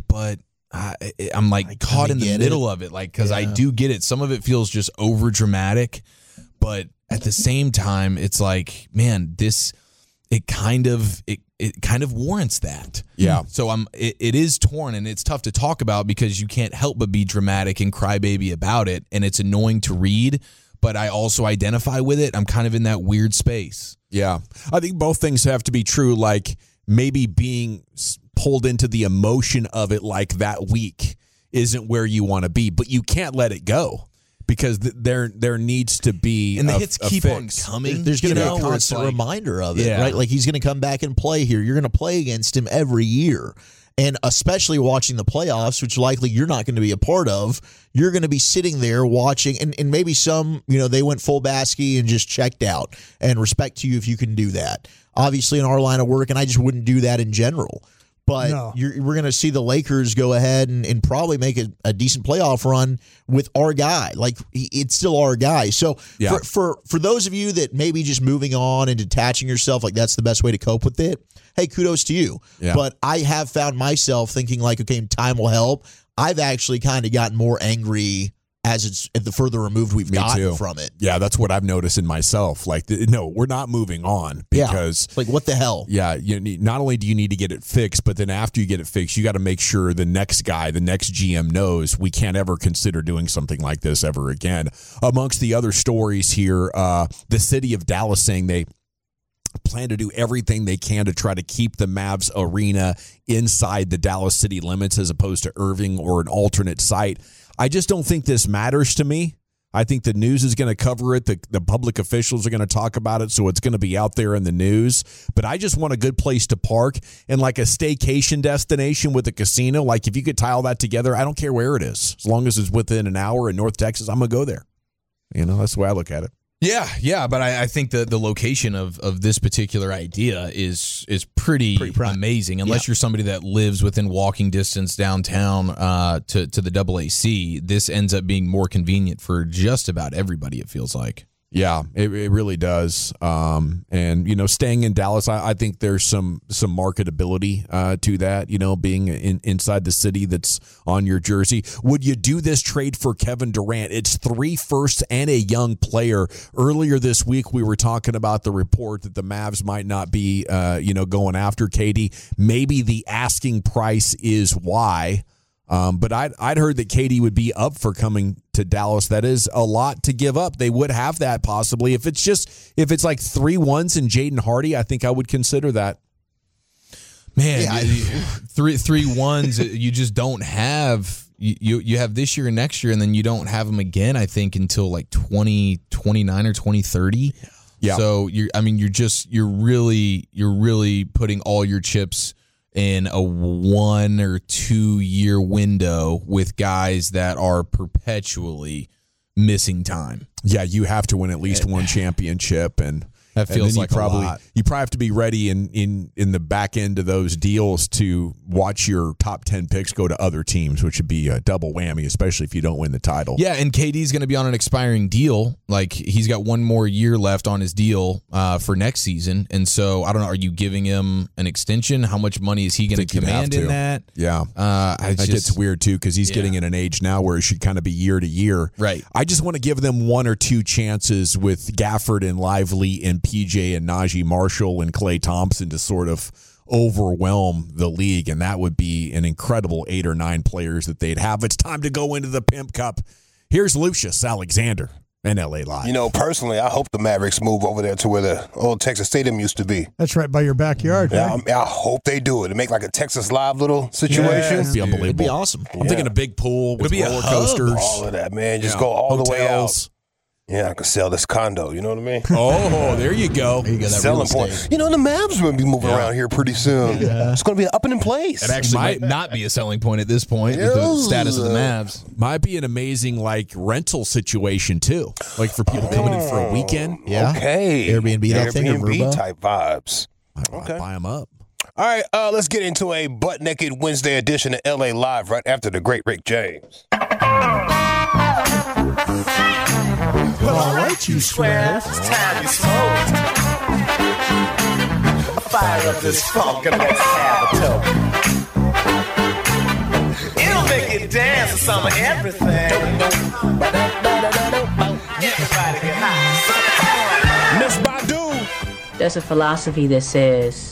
I'm like caught in the middle of it, like, because I do get it. Some of it feels just over dramatic, but at the same time, it's like, man, it kind of warrants that.
Yeah.
So it is torn, and it's tough to talk about because you can't help but be dramatic and crybaby about it, and it's annoying to read, but I also identify with it. I'm kind of in that weird space.
Yeah. I think both things have to be true, like maybe being pulled into the emotion of it like that week isn't where you want to be, but you can't let it go. Because there needs to be
and the hits keep
fix.
on coming.
There's going to be a constant reminder of it, right? Like, he's going to come back and play here. You're going to play against him every year. And especially watching the playoffs, which likely you're not going to be a part of, you're going to be sitting there watching. And maybe some, they went full basket and just checked out. And respect to you if you can do that. Obviously, in our line of work, and I just wouldn't do that in general. But we're going to see the Lakers go ahead and probably make a decent playoff run with our guy. Like, it's still our guy. So for those of you that maybe just moving on and detaching yourself, like that's the best way to cope with it, hey, kudos to you. Yeah. But I have found myself thinking like, okay, time will help. I've actually kind of gotten more angry as it's the further removed we've gotten from it.
Yeah, that's what I've noticed in myself. Like, no, we're not moving on because
like, what the hell?
Yeah, not only do you need to get it fixed, but then after you get it fixed, you got to make sure the next guy, the next GM knows we can't ever consider doing something like this ever again. Amongst the other stories here, the city of Dallas saying they plan to do everything they can to try to keep the Mavs arena inside the Dallas city limits as opposed to Irving or an alternate site. I just don't think this matters to me. I think the news is going to cover it. The public officials are going to talk about it, so it's going to be out there in the news. But I just want a good place to park and like a staycation destination with a casino. Like, if you could tie all that together, I don't care where it is. As long as it's within an hour in North Texas, I'm going to go there. That's the way I look at it.
Yeah, but I think the location of this particular idea is pretty amazing. Unless you're somebody that lives within walking distance downtown to the AAC, this ends up being more convenient for just about everybody, it feels like.
Yeah, it really does. And, staying in Dallas, I think there's some marketability to that, being inside the city that's on your jersey. Would you do this trade for Kevin Durant? It's 3 firsts and a young player. Earlier this week, we were talking about the report that the Mavs might not be, going after KD. Maybe the asking price is why. But I'd heard that KD would be up for coming to Dallas. That is a lot to give up. They would have that possibly. If it's like 3 ones and Jaden Hardy, I think I would consider that.
Man, 3 ones, you just don't have. You have this year and next year, and then you don't have them again, I think, until like 2029 or 2030. Yeah. So you're really putting all your chips in a 1 or 2 year window with guys that are perpetually missing time.
Yeah, you have to win at least one championship, and
that feels like a lot.
You probably have to be ready in the back end of those deals to watch your top 10 picks go to other teams, which would be a double whammy, especially if you don't win the title.
Yeah, and KD's going to be on an expiring deal. Like, he's got 1 more year left on his deal for next season, and so I don't know. Are you giving him an extension? How much money is he going to command in that?
Yeah, that gets weird too because he's getting in an age now where it should kind of be year to year.
Right.
I just want to give them 1 or 2 chances with Gafford and Lively and PJ and Najee Marshall and Klay Thompson to sort of overwhelm the league, and that would be an incredible 8 or 9 players that they'd have. It's time to go into the Pimp Cup. Here's Lucius Alexander And LA Live.
You know, personally, I hope the Mavericks move over there to where the old Texas Stadium used to be.
That's right by your backyard.
Yeah,
Right?
I hope they do it. To make like a Texas Live little situation.
It'd be unbelievable.
It'd be awesome.
I'm thinking a big pool with roller coasters.
All of that, man. Just go all the way out.
Hotels.
Yeah, I could sell this condo. You know what I mean?
Oh, there you go.
There you go. That
Selling
real
point.
estate.
You know, the Mavs will be moving around here pretty soon. It's going to be up and in place.
It actually might not be a selling point at this point with the status of the Mavs.
Might be an amazing rental situation too. Like for people coming in for a weekend.
Yeah.
Okay.
Airbnb that thing or
Airbnb
Vrbo?
type vibes.
Okay. Buy them up.
All right, let's get into a Butt Naked Wednesday edition of LA Live right after the great Rick James.
All right, you swear.
It's time you smoke. Fire up this funk and let's have a toke. It'll make you dance to some of everything. Everybody get high.
Miss Badu.
There's a philosophy that says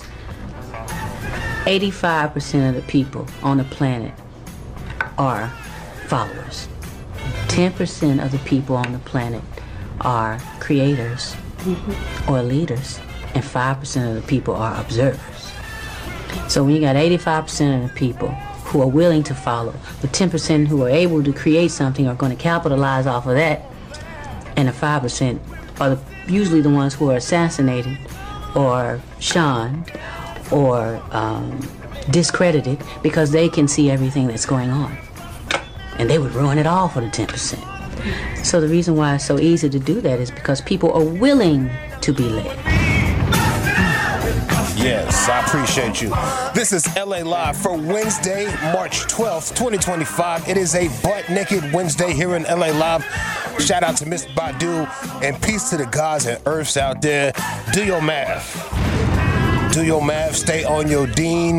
85% of the people on the planet are followers. 10% of the people on the planet are creators or leaders, and 5% of the people are observers. So when you got 85% of the people who are willing to follow, the 10% who are able to create something are going to capitalize off of that, and the 5% are usually the ones who are assassinated or shunned or discredited because they can see everything that's going on. And they would ruin it all for the 10%. So the reason why it's so easy to do that is because people are willing to be led.
Yes, I appreciate you. This is LA Live for Wednesday, March 12th, 2025. It is a Butt Naked Wednesday here in LA Live. Shout out to Miss Badu and peace to the gods and earths out there. Do your math. Do your math. Stay on your dean.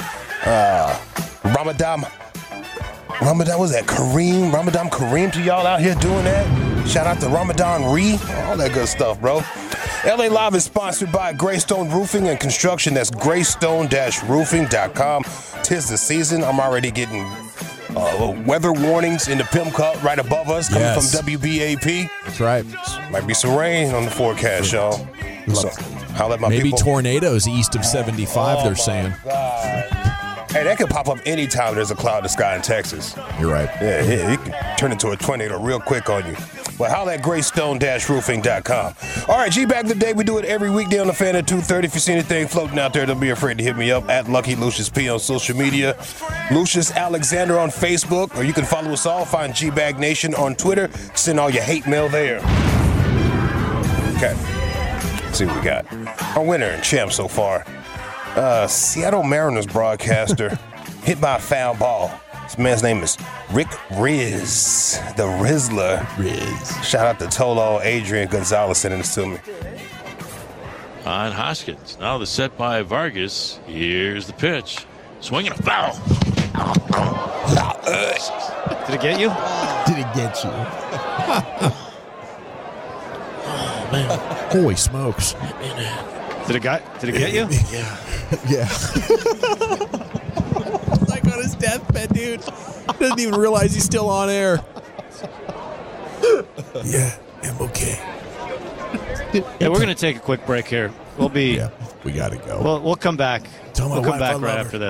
Ramadan, was that Kareem? Ramadan Kareem to y'all out here doing that? Shout out to Ramadan Ree. All that good stuff, bro. LA Live is sponsored by Greystone Roofing and Construction. That's greystone-roofing.com. 'Tis the season. I'm already getting weather warnings in the Pimp Cup right above us coming from WBAP.
That's right.
Might be some rain on the forecast, y'all. So, I'll let my
Maybe
people.
tornadoes east of 75, they're saying.
God. Hey, that could pop up anytime there's a cloud in the sky in Texas.
You're right.
Yeah, it can turn into a tornado real quick on you. But holla at greystone-roofing.com. All right, G-Back of the Day. We do it every weekday on the Fan at 2:30. If you see anything floating out there, don't be afraid to hit me up at Lucky Lucius P on social media. Lucius Alexander on Facebook. Or you can follow us all. Find G-Bag Nation on Twitter. Send all your hate mail there. Okay. Let's see what we got. Our winner and champ so far. Seattle Mariners broadcaster hit by a foul ball. This man's name is Rick Riz, the Rizzler.
Riz.
Shout out to Tolo Adrian Gonzalez sending this to me.
On Hoskins. Now the set by Vargas. Here's the pitch. Swinging a foul.
Did it get you?
Did it get you?
Oh, man.
Holy smokes.
Did it get you?
Yeah. Yeah. Like on his deathbed, dude. Doesn't even realize he's still on air. Yeah, I'm okay.
Yeah, we're going to take a quick break here. We'll be.
Yeah, we got to go.
We'll come back.
Tell my
We'll come
wife I
back right
love
after
her.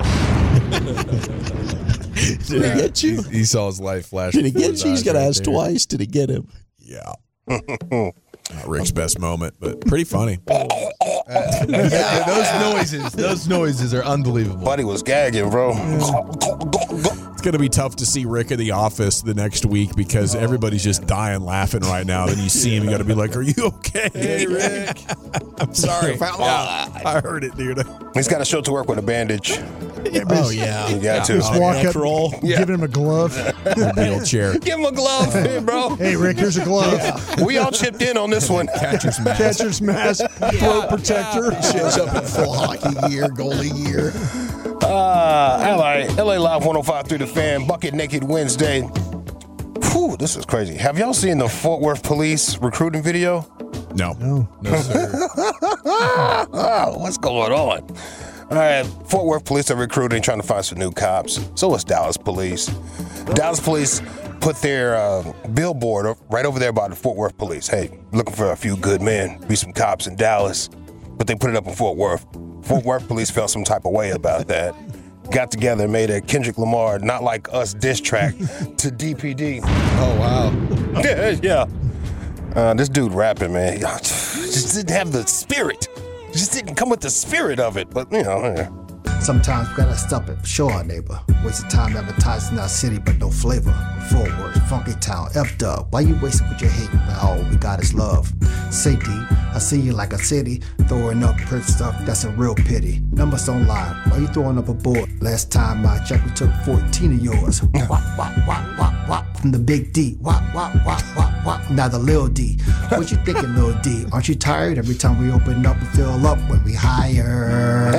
this.
Did it get you?
He saw his life flash.
Did it
before
get
his
you? He's
eyes
got to
right
ask
there.
twice. Did it get him?
Yeah. Not Rick's best moment, but pretty funny.
Yeah, those noises are unbelievable.
Buddy was gagging, bro.
It's going to be tough to see Rick in the office the next week because everybody's just dying laughing right now. Then you see him, you got to be like, "Are you okay?"
Hey, Rick.
I'm sorry. I heard it, dude.
He's got to show up to work with a bandage.
Oh, yeah.
You got to.
Just walk
Natural.
up, give him a glove.
Wheelchair.
Give him a glove, hey, bro.
Hey, Rick, here's a glove.
We all chipped in on this one.
Catcher's mask.
Catcher's mask, throat protector.
Shows up in full hockey gear, goalie gear.
LA Live 105.3 The Fan, Bucket Naked Wednesday. Whew, this is crazy. Have y'all seen the Fort Worth police recruiting video?
No, sir.
What's going on? All right, Fort Worth police are recruiting, trying to find some new cops. So is Dallas police. Dallas police put their billboard right over there by the Fort Worth police. Hey, looking for a few good men, be some cops in Dallas. But they put it up in Fort Worth. Fort Worth police felt some type of way about that. Got together and made a Kendrick Lamar Not Like Us diss track to DPD.
Oh, wow.
Yeah. This dude rapping, man, he just didn't have the spirit. Just didn't come with the spirit of it, but, you know. Yeah.
Sometimes we gotta stop it, show our neighbor. Waste of time advertising our city, but no flavor. Fort Worth, Funky Town, F-Dub. Why you wasting with your hate when all we got is love? Say D, I see you like a city, throwing up perk stuff, that's a real pity. Numbers don't lie, why you throwing up a board? Last time I checked, we took 14 of yours. Wop, wop, wop, wop, wop, from the big D. Wop, wop, wop, wop, wop, now the Lil D. What you thinking, Lil D? Aren't you tired? Every time we open up, we fill up when we hire.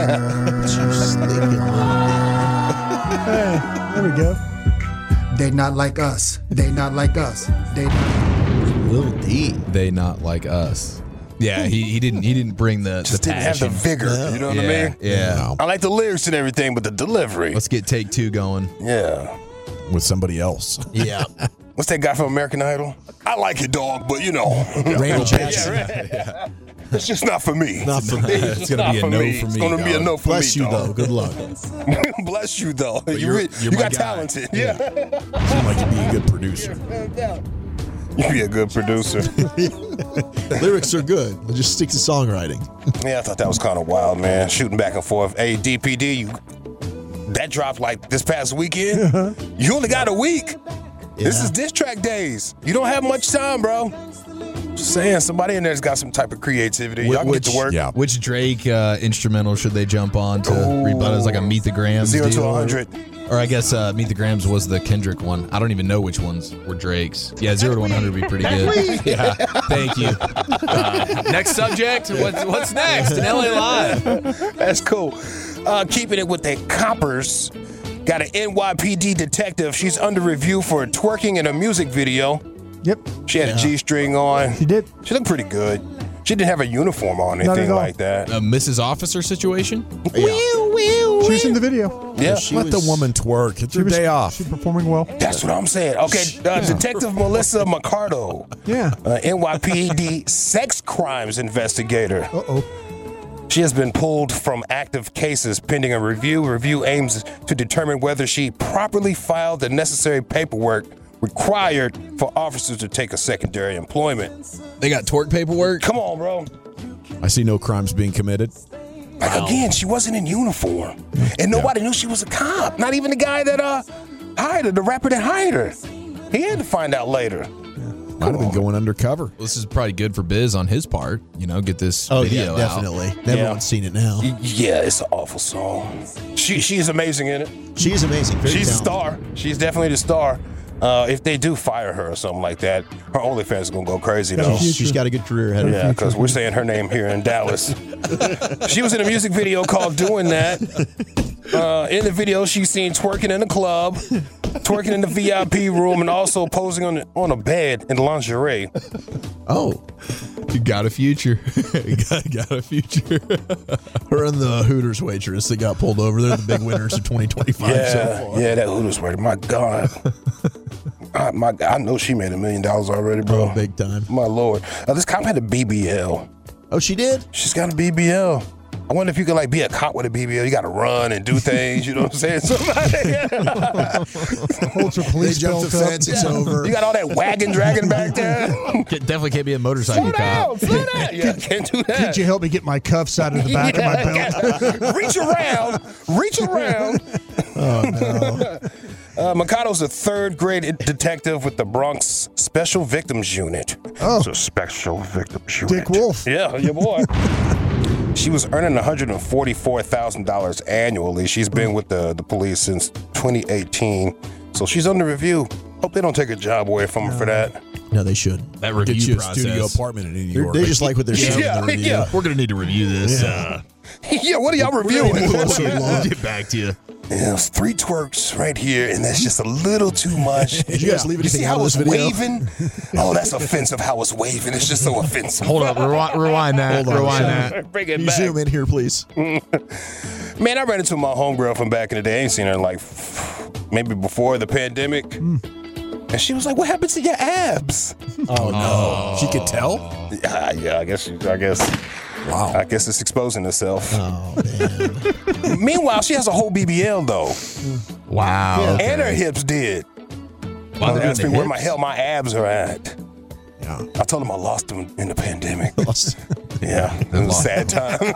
There we go.
They not like us. They not like us. They not.
Lil D.
They not like us. Yeah, he didn't bring the
Just didn't have
passion.
the vigor, you know what I mean?
Yeah.
I like the lyrics and everything, but the delivery.
Let's get take 2 going.
Yeah.
With somebody else.
Yeah.
What's that guy from American Idol? I like it, dog, but you know.
Randall Jackson.
Yeah. It's just not for me.
Not for me.
It's gonna be a no for me.
It's gonna be a no for
Bless
me.
you, though. Good luck.
Bless you, though.
you're
You
my
got
guy.
talented. Yeah.
Seem like you'd be a good producer.
You'd be a good producer.
Lyrics are good. Just stick to songwriting.
Yeah, I thought that was kind of wild, man. Shooting back and forth. Hey, DPD, that dropped like this past weekend. You only got a week. This is diss track days. You don't have much time, bro. Just saying, somebody in there's got some type of creativity. Y'all can get to work.
Yeah.
Which Drake instrumental should they jump on to rebut? It's like a Meet the Grams
0 to
deal?
100.
Or I guess Meet the Grams was the Kendrick one. I don't even know which ones were Drake's. Yeah, 0 to 100 would be pretty good. Yeah, thank you. Next subject. What's next in LA Live?
That's cool. Keeping it with the coppers. Got an NYPD detective. She's under review for twerking in a music video.
Yep.
She had a G-string on.
She did.
She looked pretty good. She didn't have a uniform on, anything like that.
A Mrs. Officer situation?
She was in the video.
Yeah.
Let the woman twerk. It's her day off.
She's performing well.
That's what I'm saying. Okay, Detective Melissa Mercado.
Yeah.
NYPD sex crimes investigator.
Uh-oh.
She has been pulled from active cases pending a review. Review aims to determine whether she properly filed the necessary paperwork required for officers to take a secondary employment.
They got twerk paperwork?
Come on, bro.
I see no crimes being committed.
Like, again, she wasn't in uniform. And nobody knew she was a cop. Not even the guy that hired her, the rapper that hired her. He had to find out later.
Might have been going undercover.
Well, this is probably good for Biz on his part. You know, get this video
definitely.
out.
Everyone's seen it now.
Yeah, it's an awful song. She's amazing in it.
She is amazing. Very
She's
talented.
a star. She's definitely the star. If they do fire her or something like that, her OnlyFans is going to go crazy, though.
She's got a good career ahead of her.
Yeah, because we're saying her name here in Dallas. She was in a music video called Doing That. In the video, she's seen twerking in the club, twerking in the VIP room, and also posing on a bed in lingerie.
Oh.
You got a future. You got a future.
Her and the Hooters waitress that got pulled over. They're the big winners of 2025 so far.
Yeah, that Hooters waitress. My God. I know she made $1 million already, bro.
Oh, big time.
My Lord. This cop had a BBL.
Oh, she did?
She's got a BBL. I wonder if you could like be a cop with a BBL. You got to run and do things. You know what I'm saying?
Holds her police
They jumped
belt
the
up.
fence. It's over.
You got all that wagon dragging back there.
Definitely can't be a motorcycle cop.
Slow down. Yeah, can't do that.
Could you help me get my cuffs out of the back of my belt?
Reach around.
Oh, no.
Mikado's a third-grade detective with the Bronx Special Victims Unit.
Oh.
It's a Special Victims Unit.
Dick Wolf.
Yeah, your boy. She was earning $144,000 annually. She's been with the police since 2018. So she's under review. Hope they don't take a job away from her for that.
No, they should.
That
Get
review
you a
process.
studio apartment in New York.
They just like what they're seeing in the review.
Yeah.
We're going to need to review this.
Yeah, what are y'all reviewing?
We'll get back to you.
Yeah, it's 3 twerks right here, and that's just a little too much.
Did you guys leave
You
anything
see
out
how
of this
it's
video?
waving? Oh, that's offensive how it's waving. It's just so offensive.
Hold up. Rewind that.
Hold on.
Rewind that.
Bring it
Can you
back.
zoom in here, please?
Man, I ran into my homegirl from back in the day. I ain't seen her in like maybe before the pandemic. And she was like, "What happened to your abs?"
Oh no, she could tell.
Yeah, I guess.
Wow.
I guess it's exposing itself.
Oh man.
Meanwhile, she has a whole BBL though.
Wow.
And her hips did.
Wow,
They asked me where
hips?
my abs are at.
Yeah.
I told them I lost them in the pandemic. Yeah, it was a sad time. It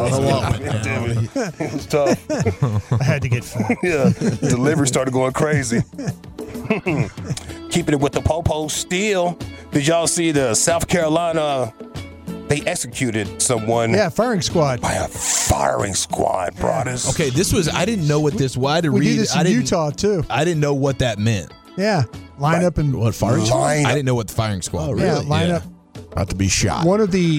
was tough.
I had to get food.
Yeah, delivery started going crazy. Keeping it with the po-po still. Did y'all see the South Carolina? They executed someone.
Yeah, firing squad.
By a firing squad, brothers.
Okay, this was. I didn't know what this. Why to
We
read?
do this in Utah too.
I didn't know what that meant.
Yeah, line up and
What firing squad?
Line
I
up.
didn't know what the firing squad. was.
yeah, line up.
About to be shot.
One of the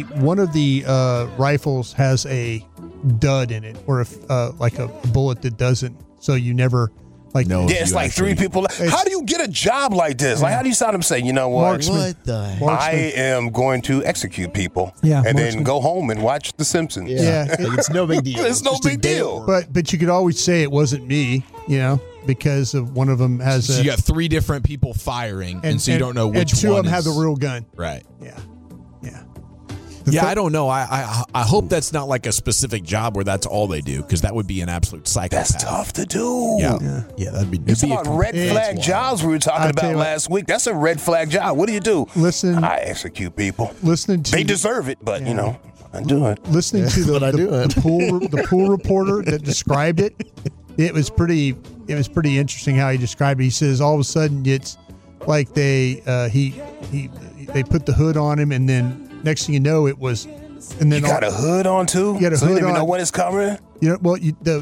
rifles has a dud in it, or like a bullet that doesn't. So you never like.
No.
Yeah, it's like three people. How do you get a job like this? Like, how do you sound them say, you know what?
Marksman.
What the heck?
I am going to execute people.
Yeah,
and
marksman.
then go home and watch The Simpsons.
Yeah,
Like, it's no big deal.
It's no
just a
big
day
deal.
at work.
but you could always say it wasn't me, because of one of them has
So
a.
you got three different people firing, and so you don't know which
and two
one
of them have the
is-
real gun.
Right.
Yeah.
Yeah, I don't know. I hope that's not like a specific job where that's all they do, because that would be an absolute psychopath.
That's tough to do.
Yeah.
Yeah, that'd be.
It's about red flag jobs we were talking
I'll tell
about
you what.
last week. That's a red flag job. What do?
Listen,
I execute people.
listening to
They deserve it, but I do it.
listening to the pool reporter that described it. It was pretty interesting how he described it. He says all of a sudden it's like they put the hood on him, and then next thing you know it was, and then
You got a hood on too?
You got a
so you
hood
don't even
on.
know when it's coming?
Well,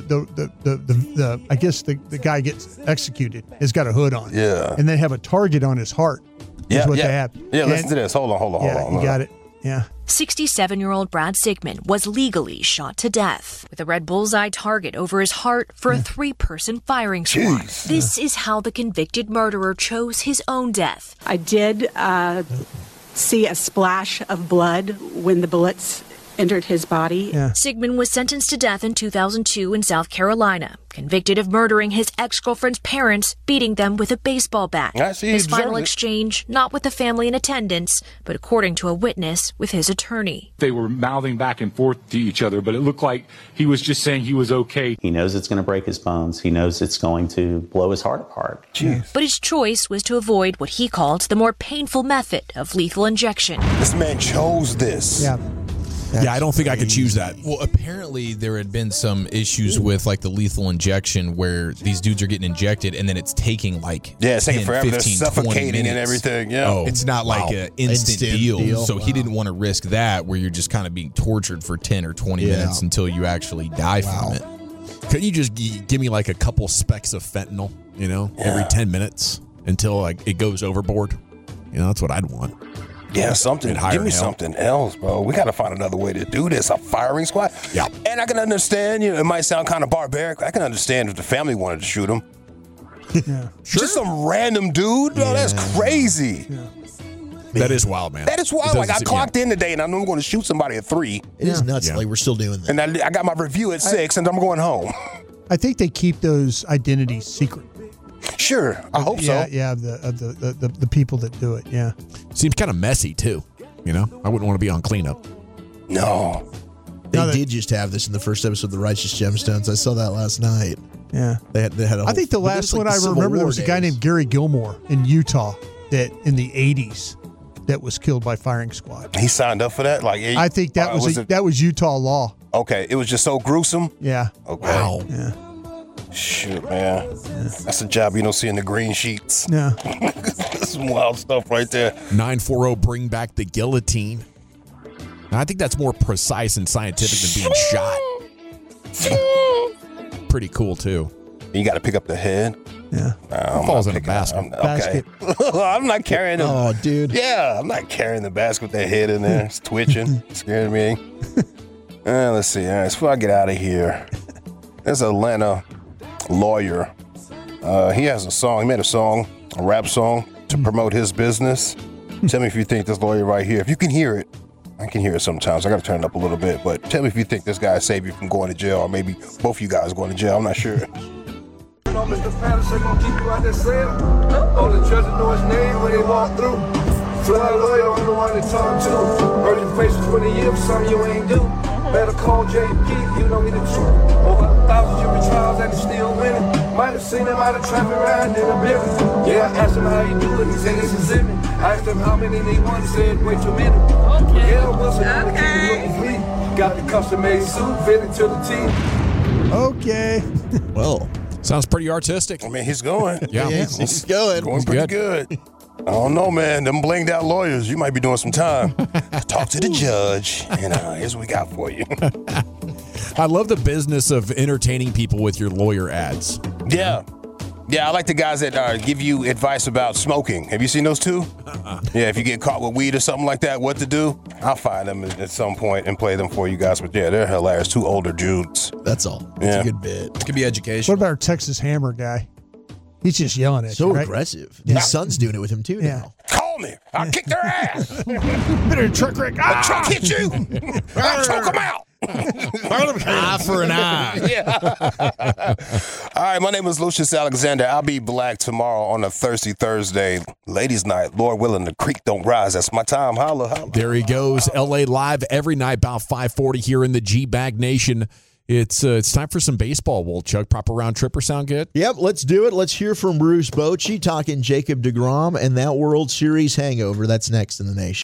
the I guess the guy gets executed has got a hood on.
Yeah.
And they have a target on his heart. Is what they have.
Yeah, listen
And-
to this. Hold on.
Yeah, you got it. Yeah.
67-year-old Brad Sigmund was legally shot to death with a red bullseye target over his heart for a three-person firing squad.
Jeez.
This is how the convicted murderer chose his own death.
I did see a splash of blood when the bullets entered his body.
Sigmund was sentenced to death in 2002 in South Carolina, convicted of murdering his ex-girlfriend's parents, beating them with a baseball bat.
I see,
His
he deserved
final
it.
exchange, not with the family in attendance, but according to a witness with his attorney.
They were mouthing back and forth to each other, but it looked like he was just saying he was okay.
He knows it's going to break his bones. He knows it's going to blow his heart apart.
But his choice was to avoid what he called the more painful method of lethal injection.
This man chose this.
Yeah.
Yeah, I don't think I could choose that.
Well, apparently there had been some issues with like the lethal injection where these dudes are getting injected and then it's taking like
Yeah, it's taking
10,
forever. They're
15, 20
suffocating and
minutes.
everything. Yeah.
Oh,
It's not like
wow.
an instant deal. So he
Wow.
didn't want to risk that where you're just kind of being tortured for 10 or 20
Yeah.
minutes until you actually die from it.
Couldn't you just give me like a couple specks of fentanyl, every 10 minutes until like it goes overboard? That's what I'd want.
Yeah, something.
And higher
Give me
hell.
something else, bro. We got to find another way to do this. A firing squad.
Yeah.
And I can understand, it might sound kind of barbaric. I can understand if the family wanted to shoot him.
Yeah.
Just some random dude? Bro, that's crazy.
That is wild, man.
That is wild.
It
Like, I
doesn't-
clocked in today, and I know I'm going to shoot somebody at 3.
It is nuts.
Yeah.
Like we're still doing this.
And I got my review at 6, and I'm going home.
I think they keep those identities secret.
Sure. I hope
Yeah,
so.
yeah, of the people that do it. Yeah.
Seems kind of messy too. I wouldn't want to be on cleanup.
No.
They did just have this in the first episode of The Righteous Gemstones. I saw that last night.
Yeah.
They had a whole,
I think the
but it
last
was like
one
the
I
Civil
remember, there
War
was a guy
days.
named Gary Gilmore in Utah that in the 80s that was killed by firing squad.
He signed up for that?
I think that that was Utah law.
Okay. It was just so gruesome?
Yeah.
Okay.
Wow.
Yeah.
Shoot, man. That's a job you don't see in the green sheets.
Yeah.
That's some wild stuff right there.
940 bring back the guillotine. Now, I think that's more precise and scientific than being shot. Pretty cool too.
You got to pick up the head.
Yeah.
No,
Falls in a basket.
Okay. I'm not carrying the.
Oh, dude.
Yeah, I'm not carrying the basket with that head in there. It's twitching. Scaring me. Let's see. All right, so before I get out of here, there's an Atlanta lawyer. He has a song. He made a rap song to promote his business. Tell me if you think this lawyer right here, if you can hear it. I can hear it sometimes. I got to turn it up a little bit. But tell me if you think this guy saved you from going to jail, or maybe both of you guys going to jail. I'm not sure.
know Mr. Patterson gonna keep you out that cell. Oh, the judge know his name when they walk through. Feel like a lawyer, I'm the one to talk to. Heard your face for 20 years, something you ain't do. Better call JP, you know me the truth. Over 1,000 jury trials and he's still winning. Might have seen him out of traffic riding in a building. Yeah, I asked him how he do it, he said it's a exhibit. I asked him how many they won, he said way too many. Okay. Yeah, Wilson, okay. Got the custom-made suit, fitted to the team.
Okay.
Well,
sounds pretty artistic.
I mean, he's going.
Yeah,
he's going.
Going pretty good. I don't know, man. Them blinged out lawyers, you might be doing some time. Talk to the judge, and here's what we got for you.
I love the business of entertaining people with your lawyer ads.
Yeah. Yeah, I like the guys that give you advice about smoking. Have you seen those too? Yeah, if you get caught with weed or something like that, what to do? I'll find them at some point and play them for you guys. But yeah, they're hilarious. Two older dudes.
That's all. That's a good bit.
It could be education.
What about our Texas Hammer guy? He's just yelling at you,
So
right?
aggressive. His son's doing it with him too now.
Call me. I'll kick their ass.
Bit of a truck wreck.
The truck hit you. I'll choke them out.
Eye for an eye.
Yeah. All right, my name is Lucius Alexander. I'll be black tomorrow on a Thirsty Thursday, ladies' night. Lord willing, the creek don't rise. That's my time. Holla, holla.
There he goes. LA Live every night about 5:40 here in the G-Bag Nation. It's time for some baseball, Wolchuk. Proper round tripper sound good?
Yep, let's do it. Let's hear from Bruce Bochy talking Jacob deGrom and that World Series hangover. That's next in the Nation.